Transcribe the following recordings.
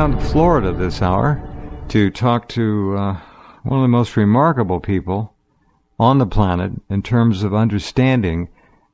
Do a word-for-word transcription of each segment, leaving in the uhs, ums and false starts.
down to Florida this hour to talk to uh, one of the most remarkable people on the planet in terms of understanding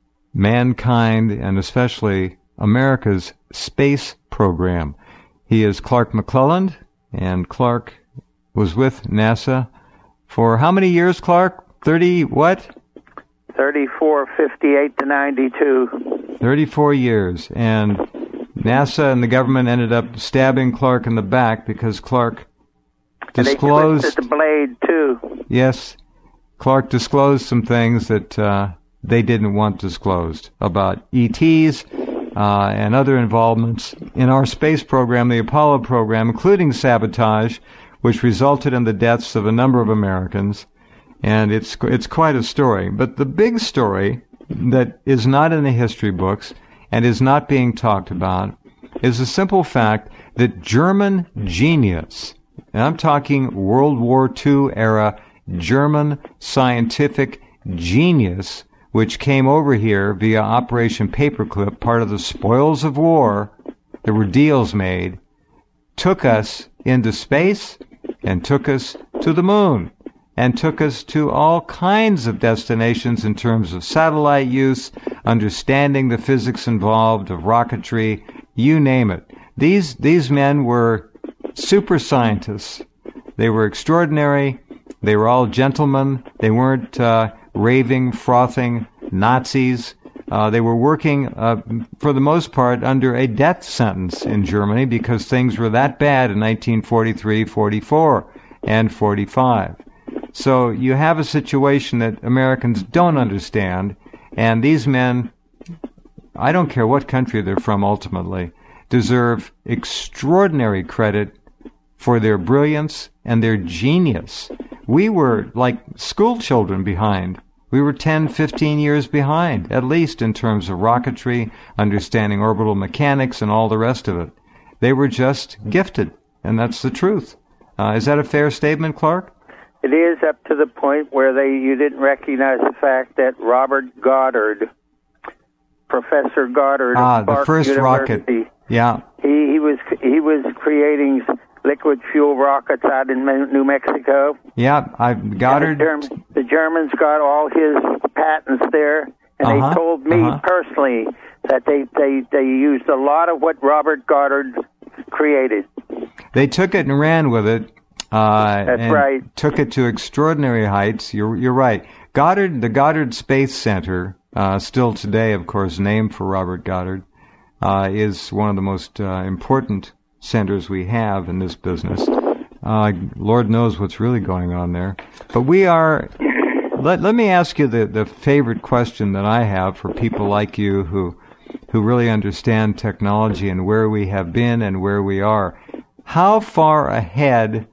mankind and especially America's space program. He is Clark McClelland, and Clark was with NASA for how many years, Clark? thirty what? thirty-four, fifty-eight to ninety-two. thirty-four years, and NASA and the government ended up stabbing Clark in the back because Clark disclosed... And they twisted the blade, too. Yes, Clark disclosed some things that uh, they didn't want disclosed about E Ts uh, and other involvements in our space program, the Apollo program, including sabotage, which resulted in the deaths of a number of Americans. And it's it's quite a story. But the big story that is not in the history books and is not being talked about is the simple fact that German genius, and I'm talking World War Two era German scientific genius, which came over here via Operation Paperclip, part of the spoils of war, there were deals made, took us into space and took us to the moon, and took us to all kinds of destinations in terms of satellite use, understanding the physics involved of rocketry, you name it. These these men were super scientists. They were extraordinary. They were all gentlemen. They weren't uh, raving, frothing Nazis. Uh, they were working, uh, for the most part, under a death sentence in Germany because things were that bad in nineteen forty-three, forty-four, and forty-five. So you have a situation that Americans don't understand, and these men, I don't care what country they're from ultimately, deserve extraordinary credit for their brilliance and their genius. We were like school children behind. We were ten, fifteen years behind, at least in terms of rocketry, understanding orbital mechanics, and all the rest of it. They were just gifted, and that's the truth. Uh, is that a fair statement, Clark? It is, up to the point where they you didn't recognize the fact that Robert Goddard, Professor Goddard, ah, of the Clark first University, rocket, yeah, he he was he was creating liquid fuel rockets out in New Mexico. Yeah, I Goddard. The, Germ- the Germans got all his patents there, and uh-huh, they told me uh-huh. personally that they, they they used a lot of what Robert Goddard created. They took it and ran with it. Uh, That's and right. Took it to extraordinary heights. You're you're right. Goddard, the Goddard Space Center, uh, still today, of course, named for Robert Goddard, uh, is one of the most uh, important centers we have in this business. Uh, Lord knows what's really going on there. But we are. Let let me ask you the the favorite question that I have for people like you who who really understand technology and where we have been and where we are. How far ahead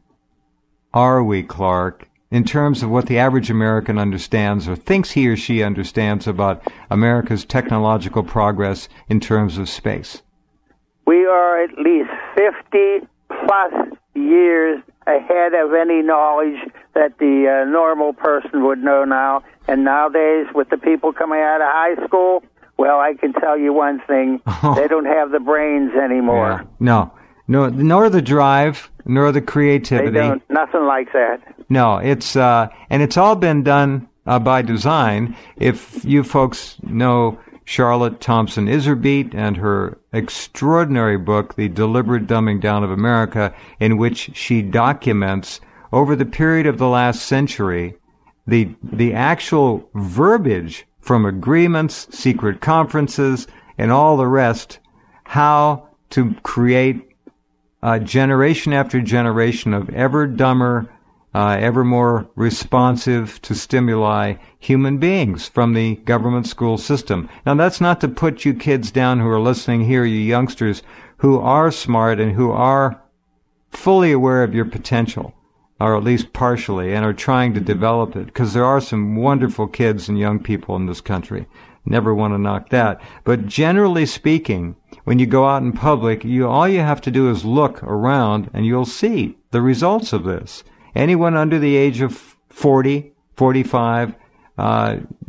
are we, Clark, in terms of what the average American understands or thinks he or she understands about America's technological progress in terms of space? We are at least fifty plus years ahead of any knowledge that the uh, normal person would know now. And nowadays, with the people coming out of high school, well, I can tell you one thing. Oh. They don't have the brains anymore. Yeah. No. No, nor the drive, nor the creativity. They don't. Nothing like that. No, it's uh, and it's all been done uh, by design. If you folks know Charlotte Thompson Iserbyt and her extraordinary book, The Deliberate Dumbing Down of America, in which she documents over the period of the last century the the actual verbiage from agreements, secret conferences, and all the rest, how to create Uh, generation after generation of ever dumber, uh, ever more responsive to stimuli human beings from the government school system. Now, that's not to put you kids down who are listening here, you youngsters who are smart and who are fully aware of your potential, or at least partially, and are trying to develop it, because there are some wonderful kids and young people in this country. Never want to knock that. But generally speaking, when you go out in public, you all you have to do is look around and you'll see the results of this. Anyone under the age of forty, forty-five, uh,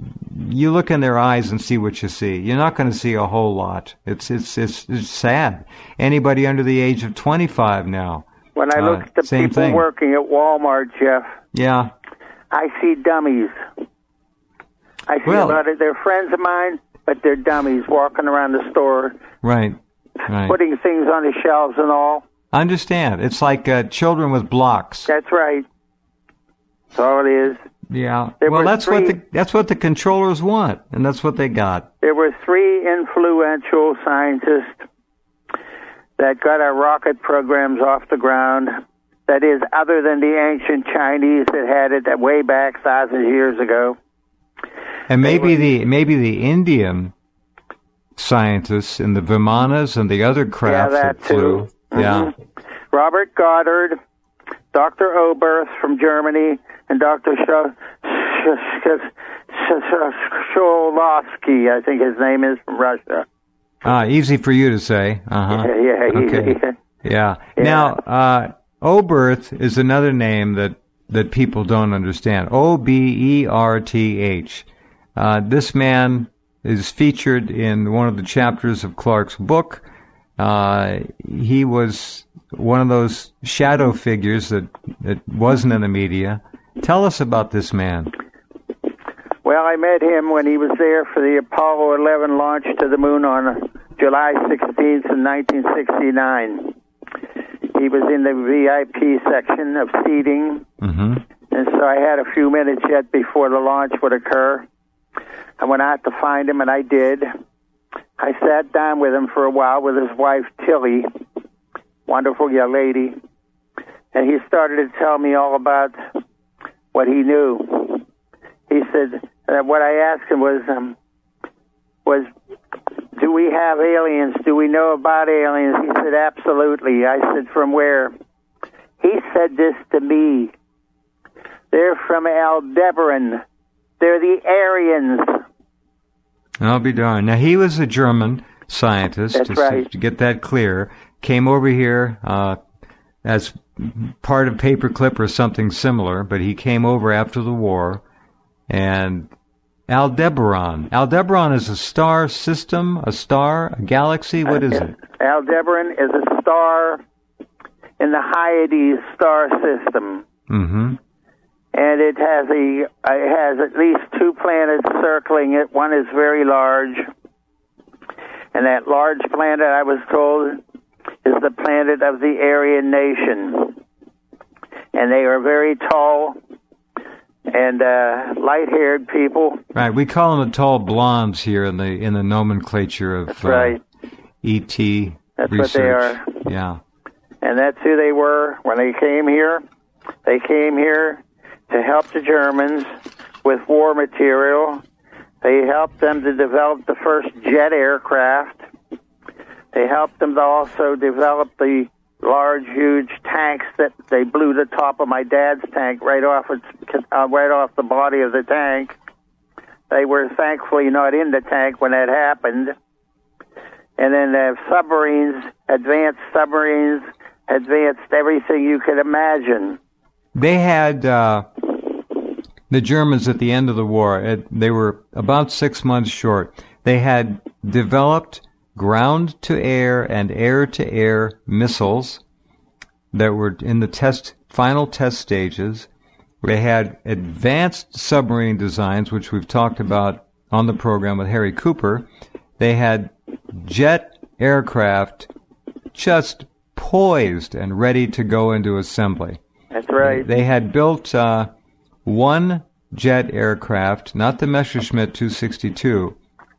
you look in their eyes and see what you see. You're not going to see a whole lot. It's it's it's, it's sad. Anybody under the age of twenty-five now. When I uh, look at the people thing. working at Walmart, Jeff, yeah, I see dummies. I see well, a lot of they're friends of mine, but they're dummies walking around the store, right, right, putting things on the shelves and all. I understand. It's like uh, children with blocks. That's right. That's all it is. Yeah. There well, that's three, what the that's what the controllers want, and that's what they got. There were three influential scientists that got our rocket programs off the ground. That is, other than the ancient Chinese that had it way back thousands of years ago. And maybe were, the maybe the Indian scientists in the Vimanas and the other crafts yeah, that, that flew. Too. Yeah. Mm-hmm. Robert Goddard, Doctor Oberth from Germany, and Doctor Shklovsky, I think his name is, from Russia. Ah, easy for you to say. Uh-huh. Yeah, yeah, okay. easy. Yeah. Yeah. Now, uh, Oberth is another name that, that people don't understand. O B E R T H. Uh, this man is featured in one of the chapters of Clark's book. Uh, he was one of those shadow figures that, that wasn't in the media. Tell us about this man. Well, I met him when he was there for the Apollo eleven launch to the moon on July sixteenth in nineteen sixty-nine. He was in the V I P section of seating, mm-hmm. and so I had a few minutes yet before the launch would occur. I went out to find him, and I did. I sat down with him for a while with his wife, Tilly, wonderful young lady, and he started to tell me all about what he knew. He said, uh, what I asked him was, um, was, do we have aliens? Do we know about aliens? He said, absolutely. I said, from where? He said this to me. They're from Aldebaran. They're the Aryans. I'll be darned. Now, he was a German scientist, That's to, right. to get that clear. Came over here uh, as part of Paperclip or something similar, but he came over after the war. And Aldebaran. Aldebaran is a star system, a star, a galaxy. What is it? Aldebaran is a star in the Hyades star system. Mm-hmm. And it has a it has at least two planets circling it. One is very large, and that large planet, I was told, is the planet of the Aryan nation. And they are very tall and uh, light-haired people. Right, we call them the tall blondes here in the in the nomenclature of That's right. uh, E T That's research. what they are. Yeah. And that's who they were when they came here. They came here to help the Germans with war material. They helped them to develop the first jet aircraft. They helped them to also develop the large, huge tanks that they blew the top of my dad's tank right off its, uh, right off the body of the tank. They were thankfully not in the tank when that happened. And then uh, submarines, advanced submarines, advanced everything you could imagine. They had uh, the Germans at the end of the war. It, they were about six months short. They had developed ground-to-air and air-to-air missiles that were in the test, final test stages. They had advanced submarine designs, which we've talked about on the program with Harry Cooper. They had jet aircraft just poised and ready to go into assembly. That's right. They had built uh, one jet aircraft, not the Messerschmitt two sixty-two.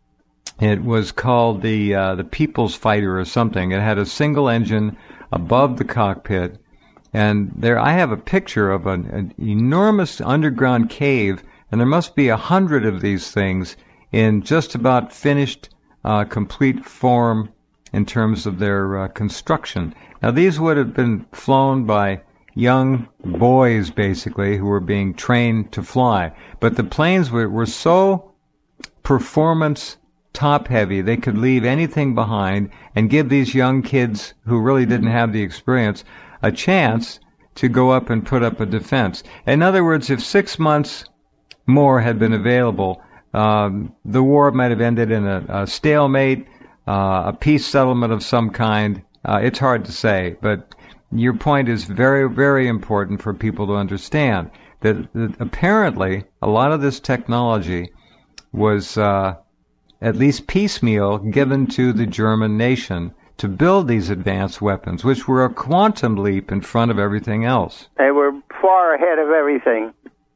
It was called the uh, the People's Fighter or something. It had a single engine above the cockpit, and there I have a picture of an, an enormous underground cave, and there must be a hundred of these things in just about finished, uh, complete form in terms of their uh, construction. Now, these would have been flown by young boys, basically, who were being trained to fly. But the planes were, were so performance top-heavy, they could leave anything behind and give these young kids who really didn't have the experience a chance to go up and put up a defense. In other words, if six months more had been available, um, the war might have ended in a, a stalemate, uh, a peace settlement of some kind. Uh, it's hard to say, but your point is very, very important for people to understand that, that apparently a lot of this technology was uh, at least piecemeal given to the German nation to build these advanced weapons, which were a quantum leap in front of everything else. They were far ahead of everything.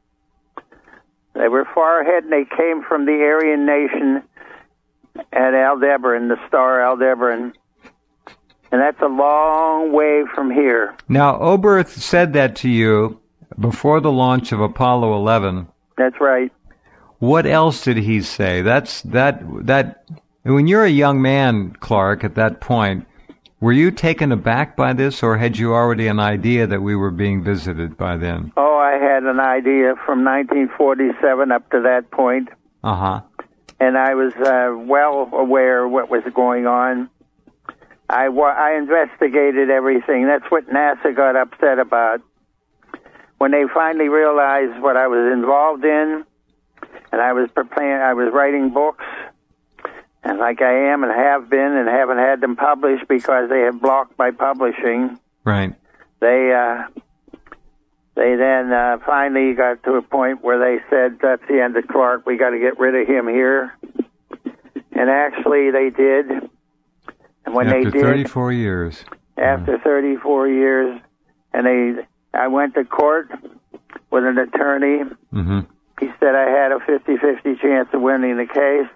They were far ahead, and they came from the Aryan nation at Aldebaran, the star Aldebaran. And that's a long way from here. Now, Oberth said that to you before the launch of Apollo eleven. That's right. What else did he say? That's that that when you're a young man, Clark, at that point, were you taken aback by this, or had you already an idea that we were being visited by then? Oh, I had an idea from nineteen forty-seven up to that point. Uh-huh. And I was uh, well aware of what was going on. I, wa- I investigated everything. That's what NASA got upset about. When they finally realized what I was involved in, and I was preparing, I was writing books, and like I am and have been and haven't had them published because they have blocked my publishing. Right. They uh, they then uh, finally got to a point where they said, that's the end of Clark, we got to get rid of him here. And actually they did. And when after they did, thirty-four years. After yeah. thirty-four years, and they, I went to court with an attorney. Mm-hmm. He said I had a fifty-fifty chance of winning the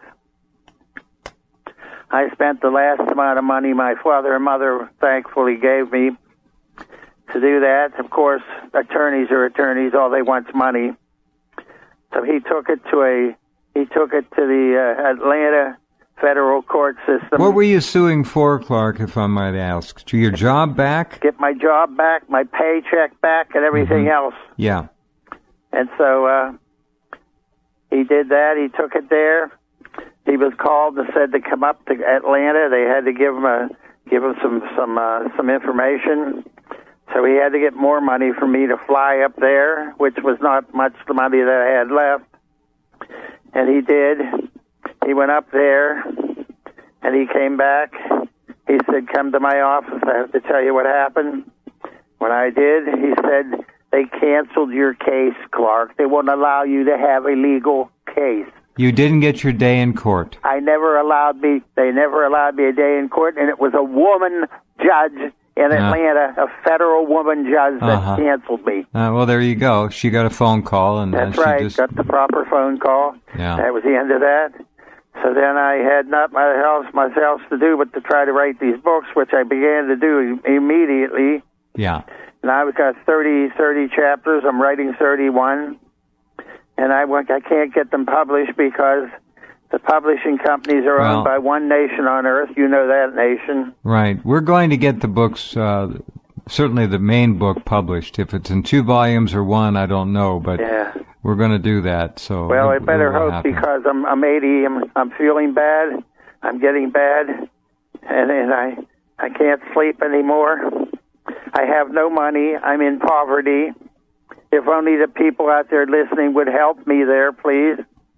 case. I spent the last amount of money my father and mother thankfully gave me to do that. Of course, attorneys are attorneys; all they want's money. So he took it to a he took it to the uh, Atlanta federal court system. What were you suing for, Clark, if I might ask? To your job back? Get my job back, my paycheck back, and everything mm-hmm. else. Yeah. And so uh, he did that. He took it there. He was called and said to come up to Atlanta. They had to give him a give him some some uh, some information. So he had to get more money for me to fly up there, which was not much the money that I had left. And he did. He went up there, and he came back. He said, come to my office. I have to tell you what happened. When I did, he said, they canceled your case, Clark. They won't allow you to have a legal case. You didn't get your day in court. I never allowed me, they never allowed me a day in court, and it was a woman judge in Atlanta, uh, a federal woman judge that uh-huh. canceled me. Uh, well, there you go. She got a phone call. and That's uh, she right, just... got the proper phone call. Yeah. That was the end of that. So then I had not much else, much else to do but to try to write these books, which I began to do immediately. Yeah. And I've got thirty, thirty chapters. I'm writing thirty-one. And I, I can't get them published because the publishing companies are well, owned by one nation on earth. You know that nation. Right. We're going to get the books, uh, certainly the main book, published. If it's in two volumes or one, I don't know. But yeah. We're going to do that. So well, I it, better it hope happen. because I'm I'm eighty. I'm I'm feeling bad. I'm getting bad, and and I I can't sleep anymore. I have no money. I'm in poverty. If only the people out there listening would help me there, please.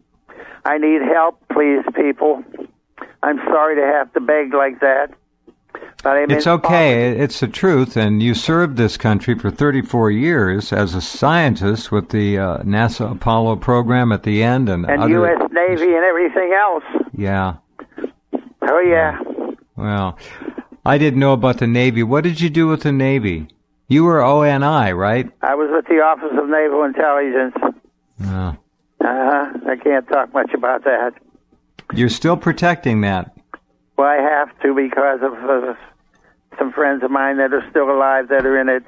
I need help, please, people. I'm sorry to have to beg like that. But I'm it's okay. Poverty. It's the truth. And you served this country for thirty-four years as a scientist with the uh, NASA Apollo program at the end. And, and other... U S Navy and everything else. Yeah. Oh, yeah. Well, I didn't know about the Navy. What did you do with the Navy? You were O N I, right? I was with the Office of Naval Intelligence. Oh. Uh-huh. I can't talk much about that. You're still protecting that. Well, I have to because of uh, some friends of mine that are still alive that are in it.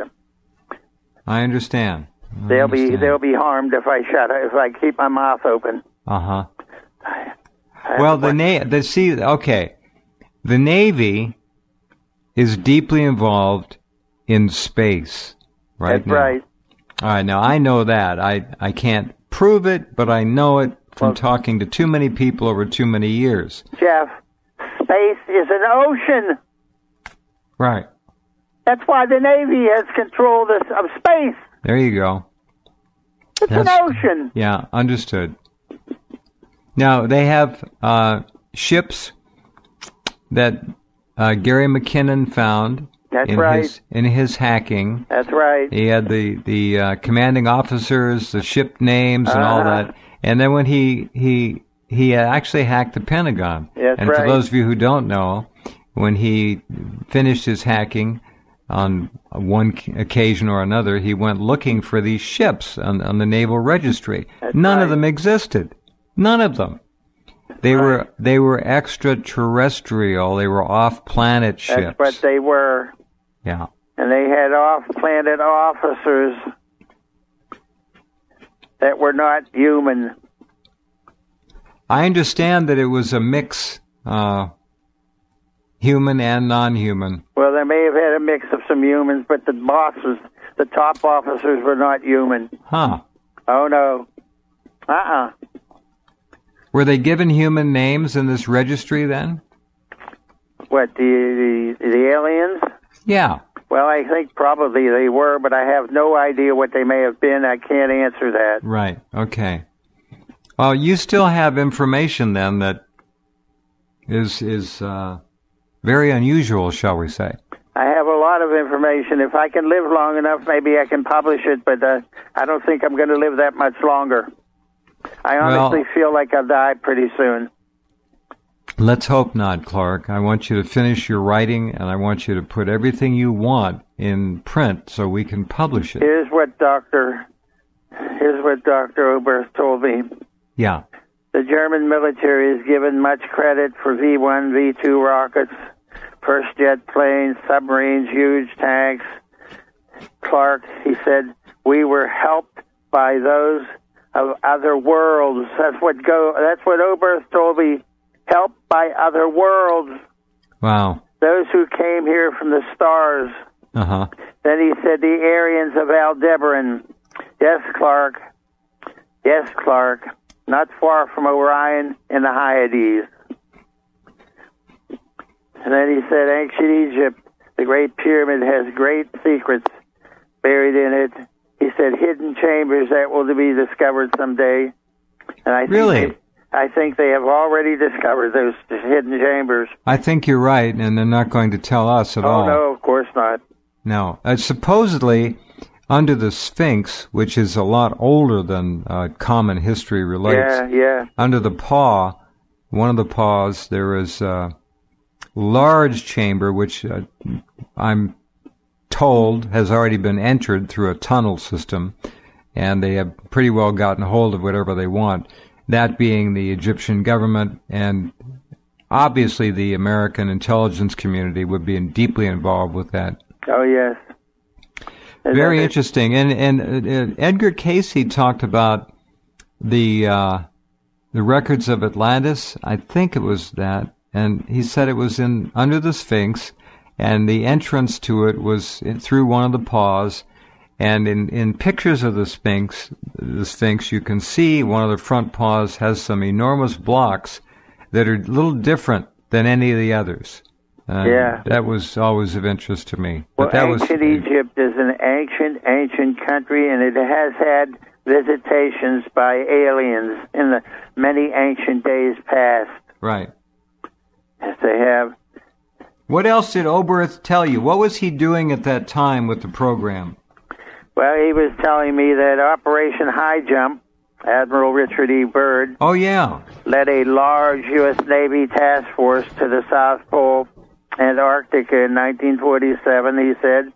I understand. I they'll understand. be they'll be harmed if I shut if I keep my mouth open. Uh huh. Well, the na- the see okay, the Navy is deeply involved in space right That's now. right. All right. Now I know that. I I can't prove it, but I know it from well, talking to too many people over too many years. Jeff, space is an ocean. Right. That's why the Navy has control of, this, of space. There you go. It's That's, an ocean. Yeah, understood. Now, they have uh, ships that uh, Gary McKinnon found That's in right. his in his hacking. That's right. He had the the uh, commanding officers, the ship names, and all Uh-huh. that. And then when he he he actually hacked the Pentagon. That's and right. for those of you who don't know, when he finished his hacking, on one occasion or another, he went looking for these ships on, on the Naval Registry. That's None right. of them existed. None of them. They right. were they were extraterrestrial. They were off-planet ships. That's what they were. Yeah. And they had off-planet officers that were not human. I understand that it was a mix, uh, human and non-human. Well, they may have had a mix of some humans, but the bosses, the top officers, were not human. Huh. Oh, no. Uh-uh. Were they given human names in this registry then? What, the, the, the aliens? Yeah. Well, I think probably they were, but I have no idea what they may have been. I can't answer that. Right. Okay. Well, you still have information then that is is uh, very unusual, shall we say? I have a lot of information. If I can live long enough, maybe I can publish it, but uh, I don't think I'm going to live that much longer. I honestly Well, feel like I'll die pretty soon. Let's hope not, Clark. I want you to finish your writing, and I want you to put everything you want in print so we can publish it. Here's what Doctor Here's what Doctor Oberth told me. Yeah. The German military is given much credit for V one, V two rockets, first jet planes, submarines, huge tanks. Clark, he said, we were helped by those of other worlds. That's what go. That's what Oberth told me. Helped by other worlds. Wow. Those who came here from the stars. Uh-huh. Then he said the Aryans of Aldebaran. Yes, Clark. Yes, Clark. Not far from Orion in the Hyades. And then he said ancient Egypt, the Great Pyramid, has great secrets buried in it. He said hidden chambers that will be discovered someday. And I think Really? They, I think they have already discovered those hidden chambers. I think you're right, and they're not going to tell us at Oh, all. no, of course not. No. Uh, supposedly, under the Sphinx, which is a lot older than uh, common history relates, Yeah, yeah. under the paw, one of the paws, there is a large chamber, which uh, I'm told has already been entered through a tunnel system, and they have pretty well gotten hold of whatever they want, that being the Egyptian government, and obviously the American intelligence community would be deeply involved with that. Oh, yes. And Very then- interesting. And and uh, Edgar Casey talked about the uh, the records of Atlantis. I think it was that, and he said it was in under the Sphinx, and the entrance to it was in, through one of the paws. And in, in pictures of the Sphinx, the Sphinx, you can see one of the front paws has some enormous blocks that are a little different than any of the others. Uh, Yeah. That was always of interest to me. Well, But that was ancient Egypt is an ancient, ancient country, and it has had visitations by aliens in the many ancient days past. right. Yes, they have. What else did Oberth tell you? What was he doing at that time with the program? Well, he was telling me that Operation High Jump, Admiral Richard E. Byrd, Oh, yeah. led a large U S. Navy task force to the South Pole, Antarctica in nineteen forty-seven, he said.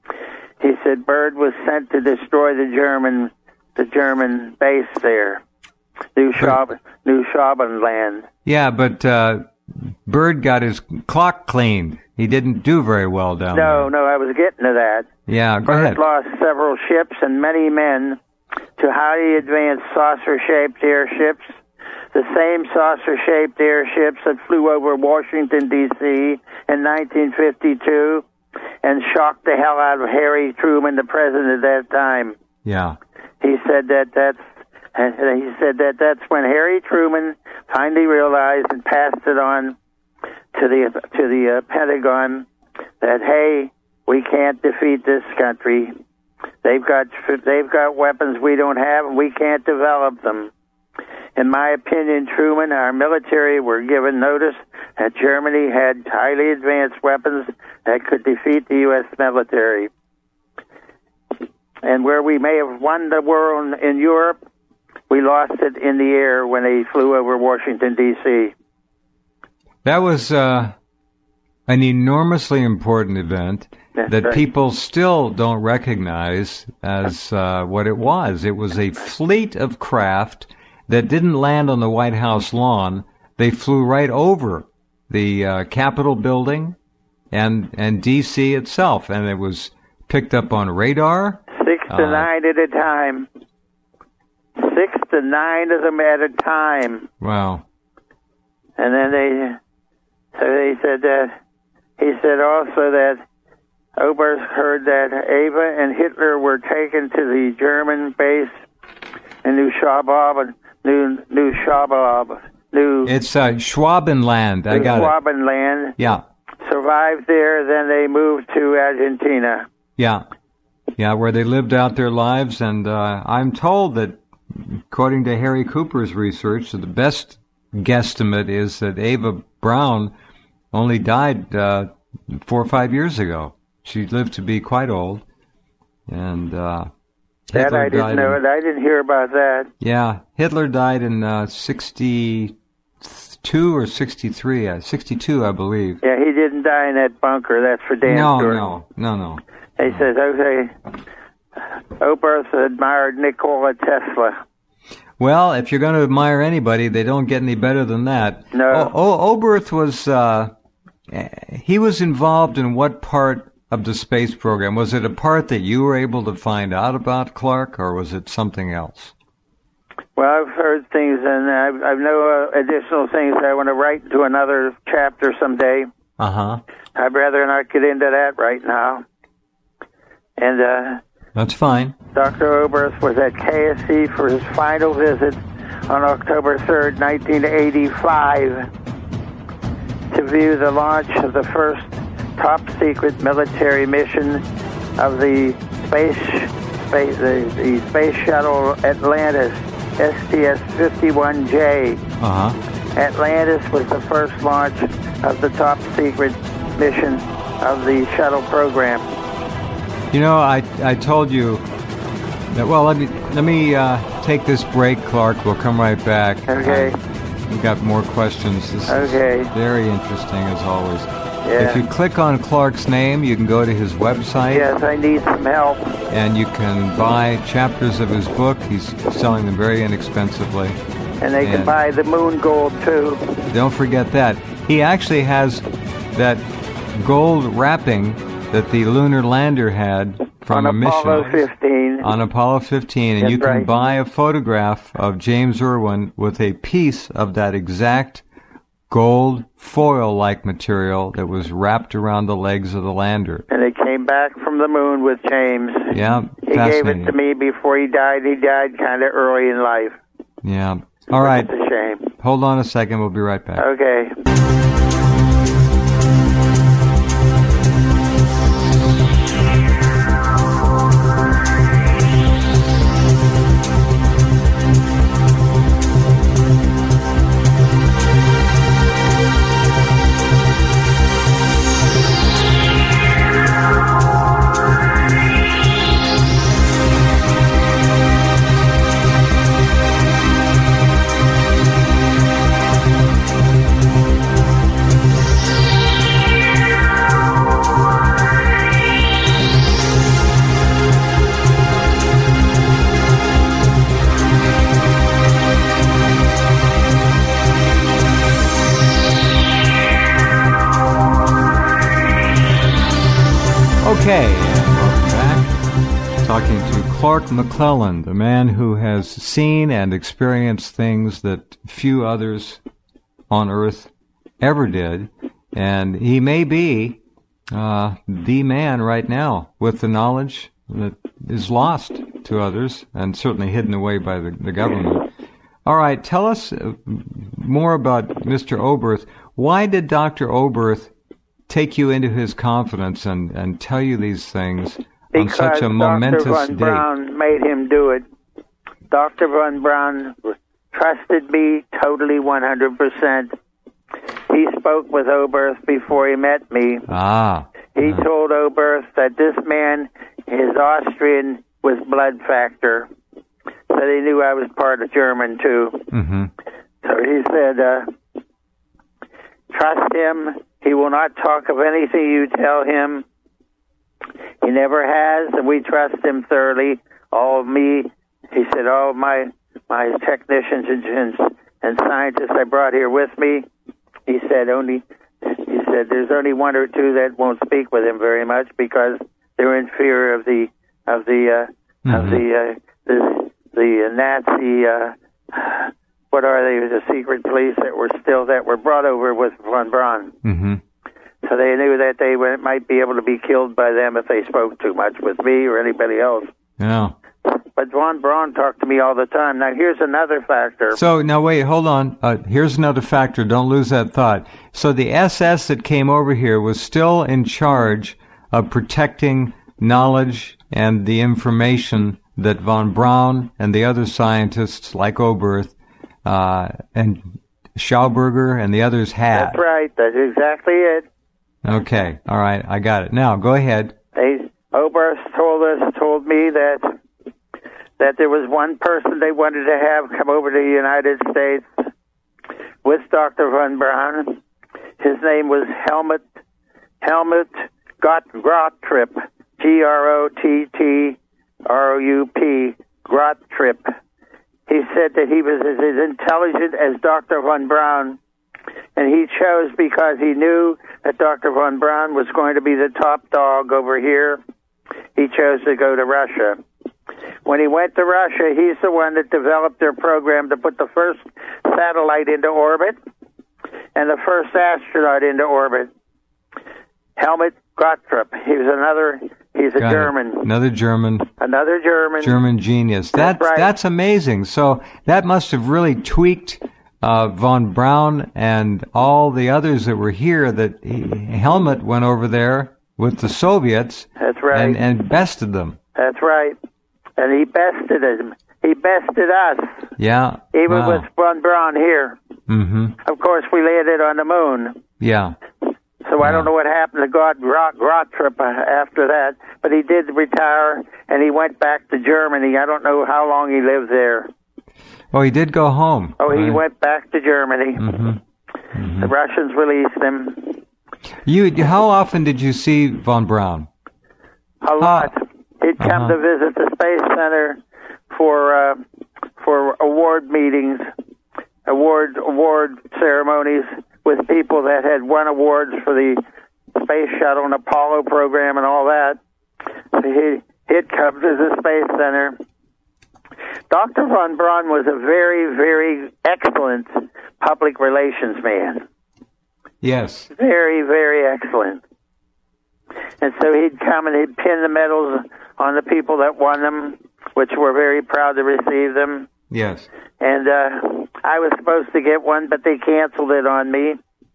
He said Byrd was sent to destroy the German the German base there, New Schwaben, New Schwabenland. Yeah, but uh, Byrd got his clock cleaned. He didn't do very well down No, there. no, I was getting to that. Yeah, go Byrd ahead. lost several ships and many men to highly advanced saucer-shaped airships, the same saucer-shaped airships that flew over Washington, D C in nineteen fifty-two and shocked the hell out of Harry Truman, the president at that time. Yeah. He said that that's and he said that that's when Harry Truman finally realized and passed it on to the to the uh, Pentagon that, hey, we can't defeat this country. They've got they've got weapons we don't have, and we can't develop them. In my opinion, Truman, our military were given notice that Germany had highly advanced weapons that could defeat the U S military. And where we may have won the world in Europe, we lost it in the air when they flew over Washington, D C That was uh, an enormously important event That's that right. people still don't recognize as uh, what it was. It was a fleet of craft that didn't land on the White House lawn. They flew right over the uh, Capitol building and and D C itself, and it was picked up on radar. Six to Uh, nine at a time. Six to nine of them at a time. Wow. And then they, so they said that, he said also that Oberth heard that Ava and Hitler were taken to the German base in New Schwab, New, New Schwab, New It's uh, Schwabenland. I got it. Schwabenland. Yeah. Survived there, then they moved to Argentina. Yeah. Yeah, where they lived out their lives. And uh, I'm told that, according to Harry Cooper's research, the best guesstimate is that Ava Brown only died uh, four or five years ago. She lived to be quite old. And uh, That Hitler I didn't died know. in- it. I didn't hear about that. Yeah, Hitler died in uh, sixty-two or sixty-three. Uh, sixty-two, I believe. Yeah, he didn't die in that bunker. That's for damn No, sure. no, no, no. He says, okay, Oberth admired Nikola Tesla. Well, if you're going to admire anybody, they don't get any better than that. No. O- o- Oberth was, uh, he was involved in what part of the space program? Was it a part that you were able to find out about, Clark, or was it something else? Well, I've heard things, and I've, I know uh, additional things I want to write into another chapter someday. Uh-huh. I'd rather not get into that right now. And uh, That's fine. Doctor Oberth was at K S C for his final visit on October third, nineteen eighty-five, to view the launch of the first top-secret military mission of the space, space the, the space shuttle Atlantis, S T S fifty-one J. Uh-huh. Atlantis was the first launch of the top-secret mission of the shuttle program. You know, I I told you that, well, let me let me uh, take this break, Clark. We'll come right back. Okay. Uh, we've got more questions. This Okay. is very interesting, as always. Yeah. If you click on Clark's name, you can go to his website. Yes, I need some help. And you can buy chapters of his book. He's selling them very inexpensively. And they can And- buy the moon gold, too. Don't forget that. He actually has that gold wrapping that the lunar lander had from on a mission. Apollo fifteen. On Apollo fifteen, and That's you can right. buy a photograph of James Irwin with a piece of that exact gold foil-like material that was wrapped around the legs of the lander. And they came back from the moon with James. Yeah, He gave fascinating. it to me before he died. He died kind of early in life. Yeah. All right. It's a shame. Hold on a second. We'll be right back. Okay. Okay, and welcome back. Talking to Clark McClelland, the man who has seen and experienced things that few others on Earth ever did. And he may be uh, the man right now with the knowledge that is lost to others and certainly hidden away by the, the government. All right, tell us uh, more about Mister Oberth. Why did Doctor Oberth take you into his confidence and, and tell you these things on Because such a momentous Doctor Von date? Braun made him do it. Doctor Von Braun trusted me totally one hundred percent. He spoke with Oberth before he met me. Ah. He uh. told Oberth that this man, his Austrian, was blood factor. So they knew I was part of German, too. Mm-hmm. So he said, uh, trust him. He will not talk of anything you tell him. He never has, and we trust him thoroughly. All of me, he said, all of my, my technicians and, and scientists I brought here with me, he said only, he said there's only one or two that won't speak with him very much because they're in fear of the, of the, uh, mm-hmm. of the, uh, the, the Nazi, uh, what are they, the secret police that were still, that were brought over with von Braun. Mm-hmm. So they knew that they were, might be able to be killed by them if they spoke too much with me or anybody else. Yeah. But von Braun talked to me all the time. Now, here's another factor. So, now wait, hold on. Uh, here's another factor. Don't lose that thought. So the S S that came over here was still in charge of protecting knowledge and the information that von Braun and the other scientists like Oberth uh, and Schauberger and the others had. That's right. That's exactly it. Okay. All right. I got it. Now, go ahead. They, Oberth told us, told me that that there was one person they wanted to have come over to the United States with Doctor von Braun. His name was Helmut Helmut Gott, Grottrip, G R O T T R O U P, Grottrip. He said that he was as intelligent as Doctor von Braun, and he chose because he knew that Doctor von Braun was going to be the top dog over here. He chose to go to Russia. When he went to Russia, he's the one that developed their program to put the first satellite into orbit and the first astronaut into orbit. Helmut Gottrip. He was another, he's a Got German. It. Another German. Another German. German genius. That's, that's, right. that's amazing. So that must have really tweaked uh, von Braun and all the others that were here, that he, Helmut went over there with the Soviets. That's right. And, and bested them. That's right. And he bested him. He bested us. Yeah. Even wow. with von Braun here. Mm-hmm. Of course, we landed on the moon. Yeah. So yeah. I don't know what happened to God Grottrip after that, but he did retire, and he went back to Germany. I don't know how long he lived there. Oh, he did go home. Oh, he right? went back to Germany. Mm-hmm. Mm-hmm. The Russians released him. You, how often did you see von Braun? A lot. Uh, He'd come uh-huh. to visit the Space Center for uh, for award meetings, award award ceremonies with people that had won awards for the Space Shuttle and Apollo program and all that. So he, he'd come to the Space Center. Doctor von Braun was a very, very excellent public relations man. Yes. Very, very excellent. And so he'd come and he'd pin the medals on the people that won them, which were very proud to receive them. Yes. And uh, I was supposed to get one, but they canceled it on me.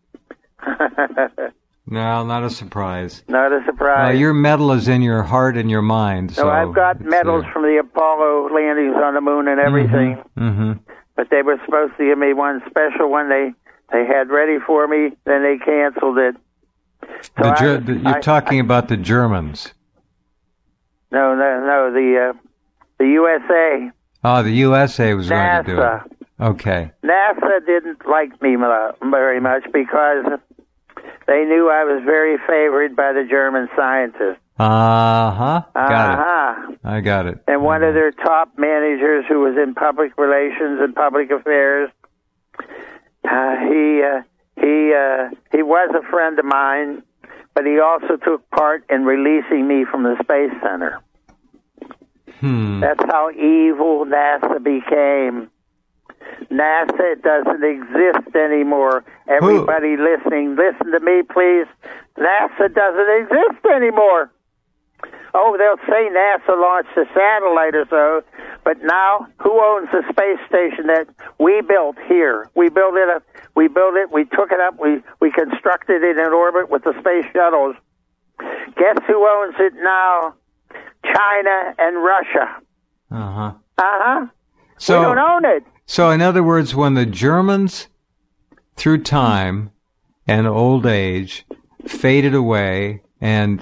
No, not a surprise. Not a surprise. Uh, your medal is in your heart and your mind. So no, I've got medals uh, from the Apollo landings on the moon and everything. Mm-hmm, mm-hmm. But they were supposed to give me one special one they, they had ready for me, then they canceled it. So the, I, the, you're I, talking I, about the Germans. No, no, no, the, uh, the U S A. Oh, the U S A was NASA. going to do it. Okay. NASA didn't like me very much because they knew I was very favored by the German scientists. Uh-huh. Got uh-huh. it. I got it. And one mm-hmm. of their top managers who was in public relations and public affairs, uh, he, uh, he, uh, he was a friend of mine, but he also took part in releasing me from the Space Center. Hmm. That's how evil NASA became. NASA doesn't exist anymore. Everybody Who? listening, listen to me, please. NASA doesn't exist anymore. Oh, they'll say NASA launched a satellite or so, but now who owns the space station that we built here? We built it up. We built it. We took it up. We we constructed it in orbit with the space shuttles. Guess who owns it now? China and Russia. Uh huh. Uh huh. So, we don't own it. So, in other words, when the Germans, through time and old age, faded away and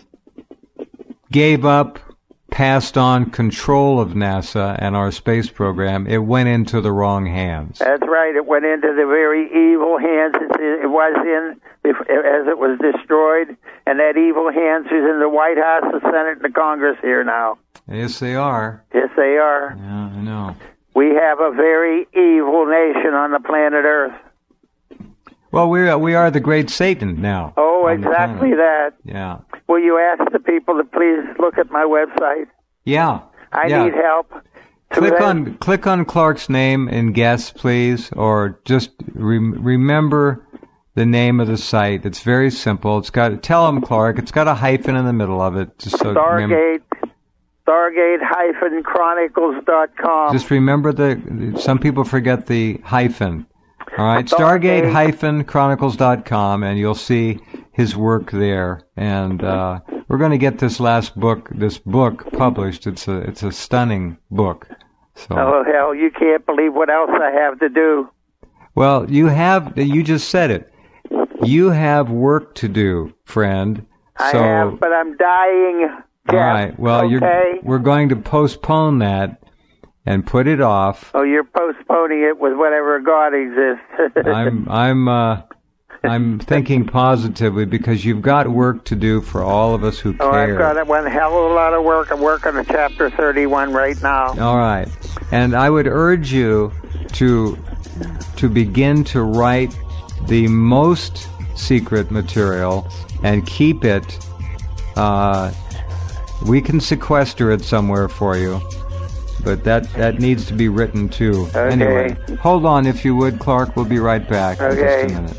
gave up, passed on control of NASA and our space program, it went into the wrong hands. That's right. It went into the very evil hands it was in as it was destroyed, and that evil hands is in the White House, the Senate, and the Congress here now. Yes, they are. Yes, they are. Yeah, I know. We have a very evil nation on the planet Earth. Well, we are, we are the great Satan now. Oh, exactly that. Yeah. Will you ask the people to please look at my website? Yeah. I yeah. need help. Click on click on Clark's name and guess, please, or just re- remember the name of the site. It's very simple. It's got tell him Clark. It's got a hyphen in the middle of it. Just so Stargate. Stargate Chronicles dot com. Just remember the. Some people forget the hyphen. All right, Stargate Chronicles dot com, and you'll see his work there. And uh, we're going to get this last book, this book published. It's a it's a stunning book. So. Oh hell, you can't believe what else I have to do. Well, you have. You just said it. You have work to do, friend. I so, have, but I'm dying. All right. Well, okay. you're, we're going to postpone that and put it off. Oh, you're postponing it with whatever God exists. I'm I'm uh, I'm thinking positively because you've got work to do for all of us who oh, care. I've got one hell of a lot of work. I'm working on chapter thirty-one right now. All right. And I would urge you to to begin to write the most secret material and keep it. Uh, we can sequester it somewhere for you. But that, that needs to be written, too. Okay. Anyway, hold on, if you would, Clark. We'll be right back okay. in just a minute.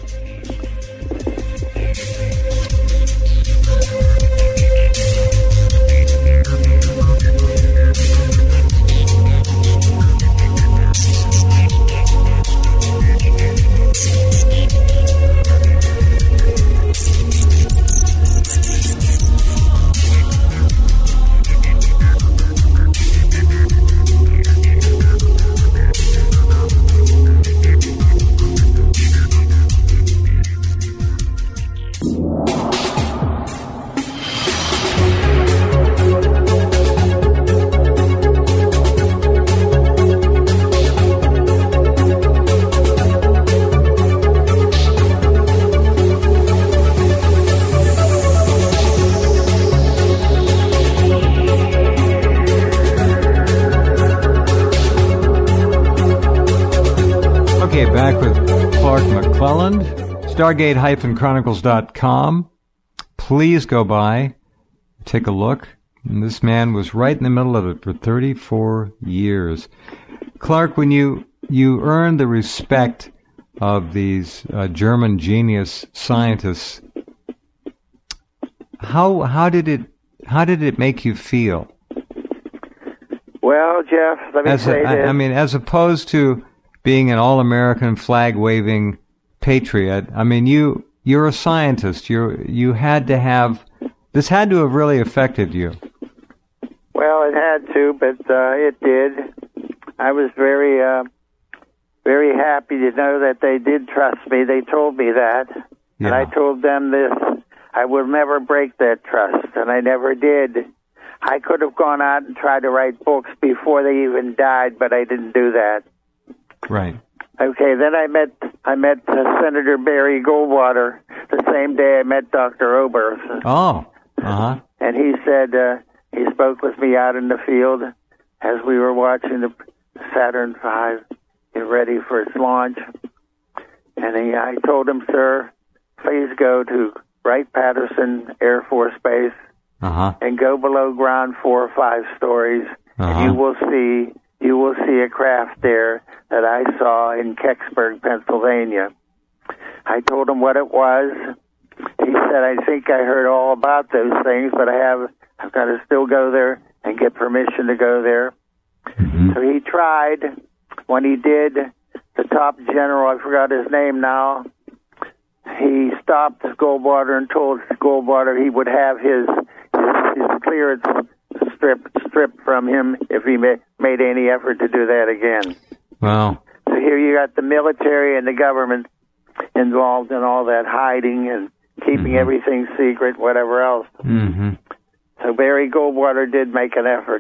Back with Clark McClelland, Stargate Chronicles dot com. Please go by, take a look. And this man was right in the middle of it for thirty-four years. Clark, when you, you earned the respect of these uh, German genius scientists, how how did it how did it make you feel? Well, Jeff, let me as say a, this. I, I mean, as opposed to being an all-American flag-waving patriot, I mean, you you're a scientist. You you had to have this had to have really affected you. Well, it had to, but uh, it did. I was very uh, very happy to know that they did trust me. They told me that, Yeah. and I told them this: I will never break that trust, and I never did. I could have gone out and tried to write books before they even died, but I didn't do that. Right. Okay, then I met I met uh, Senator Barry Goldwater the same day I met Doctor Oberth. Oh, uh-huh. And he said, uh, he spoke with me out in the field as we were watching the Saturn five get ready for its launch. And he, I told him, sir, please go to Wright-Patterson Air Force Base Uh-huh. and go below ground four or five stories, Uh-huh. and you will see you will see a craft there that I saw in Kecksburg, Pennsylvania. I told him what it was. He said, I think I heard all about those things, but I have I've got to still go there and get permission to go there. Mm-hmm. So he tried. When he did, the top general, I forgot his name now, he stopped Goldwater and told Goldwater he would have his his, his clearance stripped stripped from him if he ma- made any effort to do that again. Wow. So he here you got the military and the government involved in all that hiding and keeping mm-hmm. everything secret, whatever else. Mm-hmm. So Barry Goldwater did make an effort.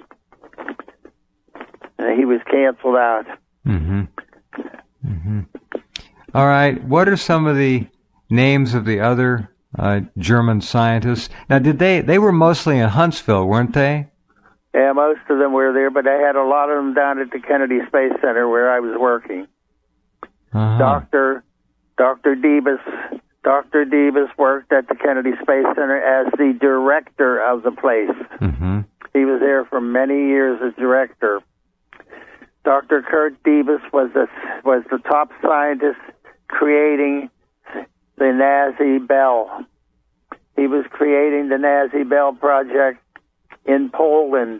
And he was canceled out. Mm-hmm. Mm-hmm. All right. What are some of the names of the other uh, German scientists? Now, did they, they were mostly in Huntsville, weren't they? Yeah, most of them were there, but I had a lot of them down at the Kennedy Space Center where I was working. Uh-huh. Doctor Doctor Debus, Doctor Debus worked at the Kennedy Space Center as the director of the place. Mm-hmm. He was there for many years as director. Doctor Kurt Debus was the was the top scientist creating the Nazi Bell. He was creating the Nazi Bell project in Poland,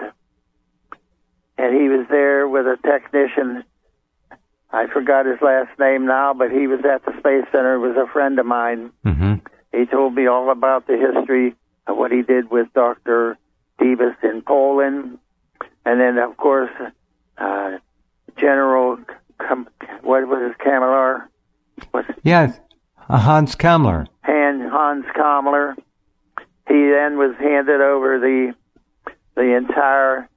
and he was there with a technician. I forgot his last name now, but he was at the Space Center. He was a friend of mine. Mm-hmm. He told me all about the history of what he did with Doctor Debus in Poland, and then, of course, uh, General, Kam- what was his Kamler? What's Yeah, Hans Kammler. Han, Hans Kammler. He then was handed over the the entire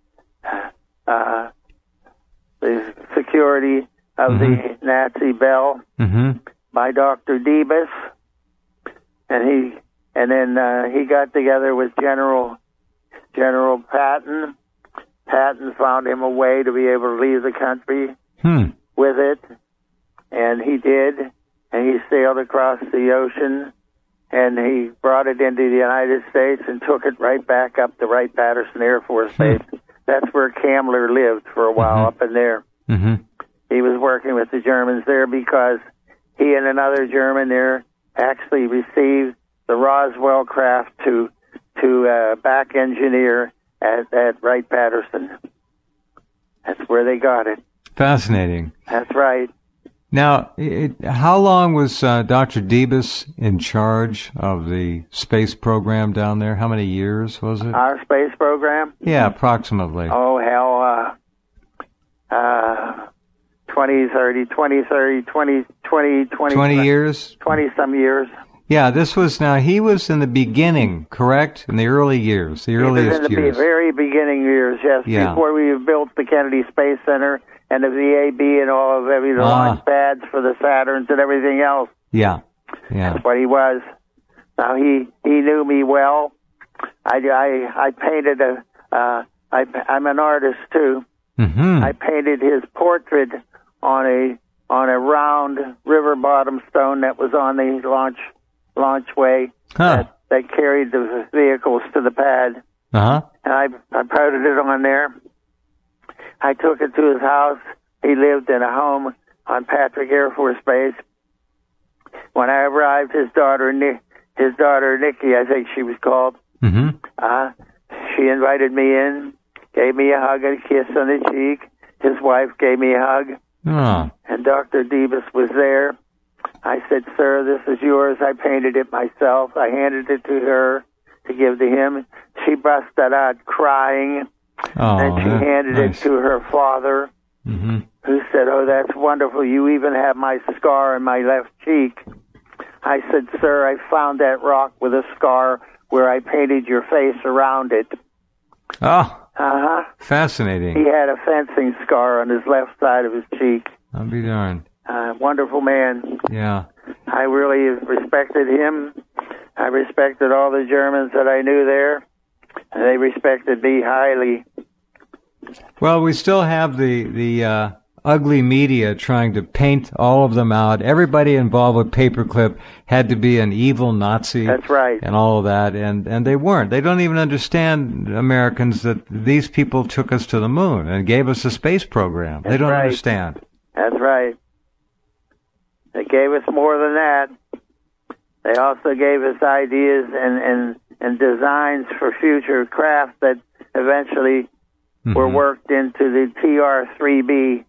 uh, the security of mm-hmm. the Nazi Bell mm-hmm. by Doctor Debus, and he and then uh, he got together with General General Patton. Patton found him a way to be able to leave the country hmm. with it, and he did, and he sailed across the ocean, and he brought it into the United States and took it right back up to Wright-Patterson Air Force Base. Hmm. That's where Kammler lived for a while, mm-hmm. up in there. Mm-hmm. He was working with the Germans there because he and another German there actually received the Roswell craft to to uh, back engineer at, at Wright-Patterson. That's where they got it. Fascinating. That's right. Now, it, how long was uh, Doctor Debus in charge of the space program down there? How many years was it? Our space program? Yeah, approximately. Oh, hell, uh, uh, twenty, thirty, twenty, thirty, twenty, twenty, twenty, twenty years? twenty-some years. Yeah, this was, now, he was in the beginning, correct? In the early years, the earliest in the years. Be- very beginning years, yes. Yeah. Before we built the Kennedy Space Center and the V A B and all of every the Ah. launch pads for the Saturns and everything else. Yeah, yeah. That's what he was. Now, he, he knew me well. I, I, I painted a, uh, I, I'm an artist, too. Mm-hmm. I painted his portrait on a on a round river bottom stone that was on the launch launchway Huh. that, that carried the vehicles to the pad. Uh-huh. And I I put it on there. I took it to his house. He lived in a home on Patrick Air Force Base. When I arrived, his daughter Ni- his daughter Nikki, I think she was called. Mm-hmm. Uh, she invited me in, gave me a hug and a kiss on the cheek. His wife gave me a hug, Oh. and Doctor Debus was there. I said, "Sir, this is yours. I painted it myself." I handed it to her to give to him. She busted out crying, Oh, and she that- handed nice. it to her father, Mm-hmm. who said, "Oh, that's wonderful. You even have my scar on my left cheek." I said, "Sir, I found that rock with a scar where I painted your face around it." Oh, Uh-huh. fascinating. He had a fencing scar on his left side of his cheek. I'll be darned. Uh, wonderful man. Yeah. I really respected him. I respected all the Germans that I knew there, and they respected me highly. Well, we still have the the uh, ugly media trying to paint all of them out. Everybody involved with Paperclip had to be an evil Nazi. That's right. And all of that, and and they weren't. They don't even understand, Americans, that these people took us to the moon and gave us a space program. They That's don't right. understand. That's right. They gave us more than that. They also gave us ideas and, and, and designs for future craft that eventually Mm-hmm. were worked into the T R three B.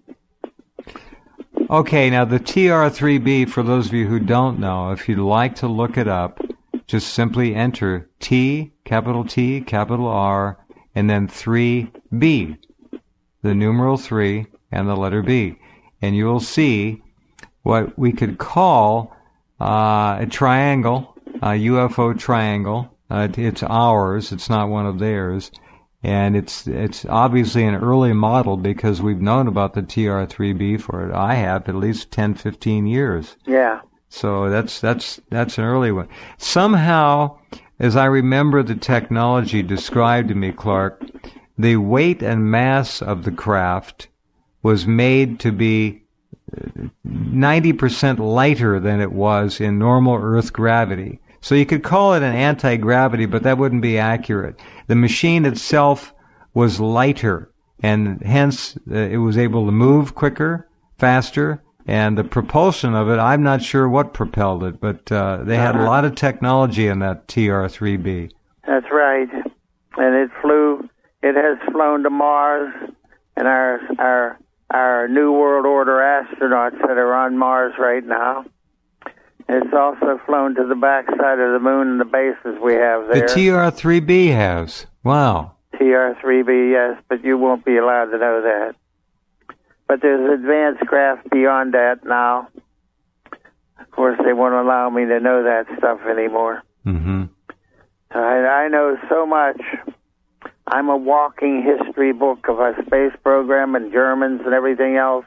Okay, now the T R three B, for those of you who don't know, if you'd like to look it up, just simply enter T, capital T, capital R, and then three B, the numeral three and the letter B. and you'll see what we could call uh, a triangle, a U F O triangle. Uh, it's ours. It's not one of theirs. And it's it's obviously an early model because we've known about the T R three B for, I have, at least ten, fifteen years. Yeah. So that's that's that's an early one. Somehow, as I remember the technology described to me, Clark, the weight and mass of the craft was made to be ninety percent lighter than it was in normal Earth gravity. So you could call it an anti-gravity, but that wouldn't be accurate. The machine itself was lighter, and hence uh, it was able to move quicker, faster, and the propulsion of it, I'm not sure what propelled it, but uh, they had a lot of technology in that T R three B. That's right. And it flew, it has flown to Mars, and our our our New World Order astronauts that are on Mars right now. It's also flown to the backside of the moon and the bases we have there. The T R three B has. Wow. T R three B, yes, but you won't be allowed to know that. But there's advanced craft beyond that now. Of course, they won't allow me to know that stuff anymore. Mm-hmm. I, I know so much. I'm a walking history book of our space program and Germans and everything else.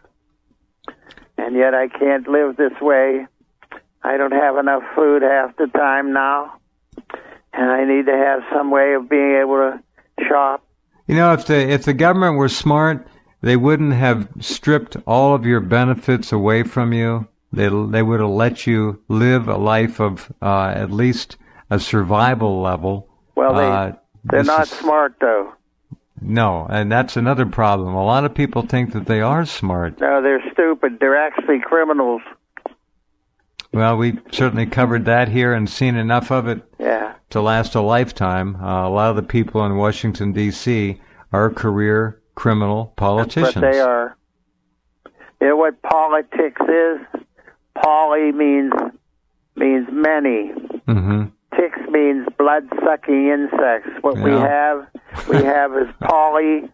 And yet I can't live this way. I don't have enough food half the time now. And I need to have some way of being able to shop. You know, if the if the government were smart, they wouldn't have stripped all of your benefits away from you. They they would have let you live a life of uh, at least a survival level. Well, they, uh, they're not is, smart, though. No, and that's another problem. A lot of people think that they are smart. No, they're stupid. They're actually criminals. Well, we certainly covered that here and seen enough of it yeah. to last a lifetime. Uh, a lot of the people in Washington, D C are career criminal politicians. That's what they are. You know what politics is? Poly means means many. Mm-hmm. Ticks means blood-sucking insects. What yeah. we have, we have is politicians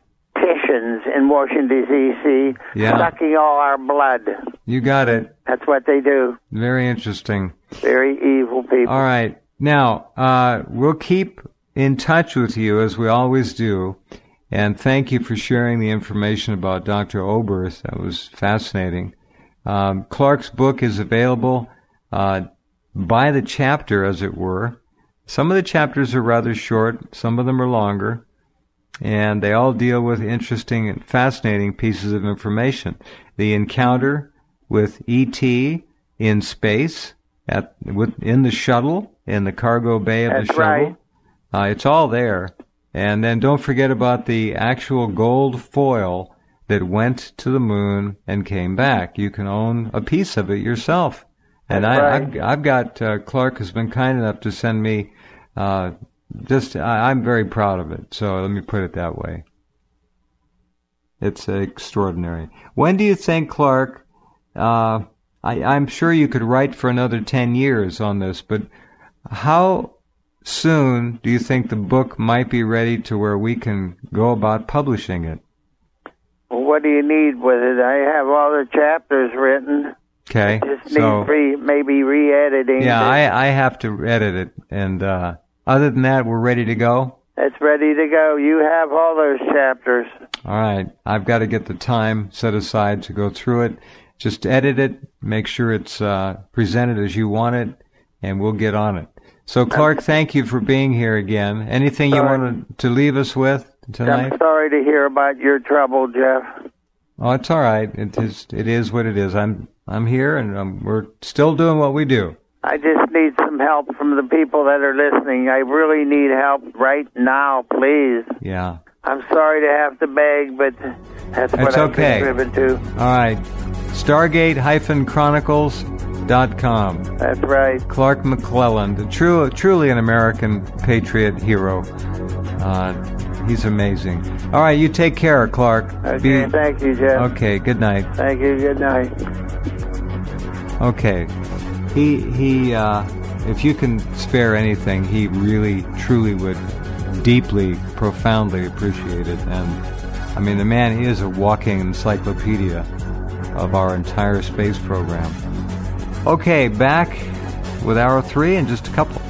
in Washington, D C, yeah. sucking all our blood. You got it. That's what they do. Very interesting. Very evil people. All right. Now, uh, we'll keep in touch with you, as we always do, and thank you for sharing the information about Doctor Oberth. That was fascinating. Um, Clark's book is available uh, by the chapter, as it were. Some of the chapters are rather short. Some of them are longer. And they all deal with interesting and fascinating pieces of information. The encounter with E T in space, at with, in the shuttle, in the cargo bay of That's the shuttle. Right. Uh, it's all there. And then don't forget about the actual gold foil that went to the moon and came back. You can own a piece of it yourself. And I, right. I've, I've got, uh, Clark has been kind enough to send me, uh, just, I, I'm very proud of it. So let me put it that way. It's extraordinary. When do you think, Clark, uh, I, I'm sure you could write for another ten years on this, but how soon do you think the book might be ready to where we can go about publishing it? Well, what do you need with it? I have all the chapters written. Okay. It just so, needs re, maybe re-editing. Yeah, I, I have to edit it. And uh, other than that, we're ready to go? It's ready to go. You have all those chapters. All right. I've got to get the time set aside to go through it. Just edit it, make sure it's uh, presented as you want it, and we'll get on it. So, Clark, thank you for being here again. Anything sorry. you wanted to leave us with tonight? I'm sorry to hear about your trouble, Jeff. Oh, it's all right. It is. It is what it is. I'm. I'm here, and um, we're still doing what we do. I just need some help from the people that are listening. I really need help right now, please. Yeah. I'm sorry to have to beg, but that's what it's I've okay. been driven to. All right. Stargate Chronicles dot com. That's right. Clark McClelland, a true, truly an American patriot hero. Uh, he's amazing. All right, you take care, Clark. Okay, Be, thank you, Jeff. Okay, good night. Thank you, good night. Okay. He, he, uh, if you can spare anything, he really, truly would deeply, profoundly appreciate it. And, I mean, the man is a walking encyclopedia. of our entire space program. Okay, back with hour three in just a couple.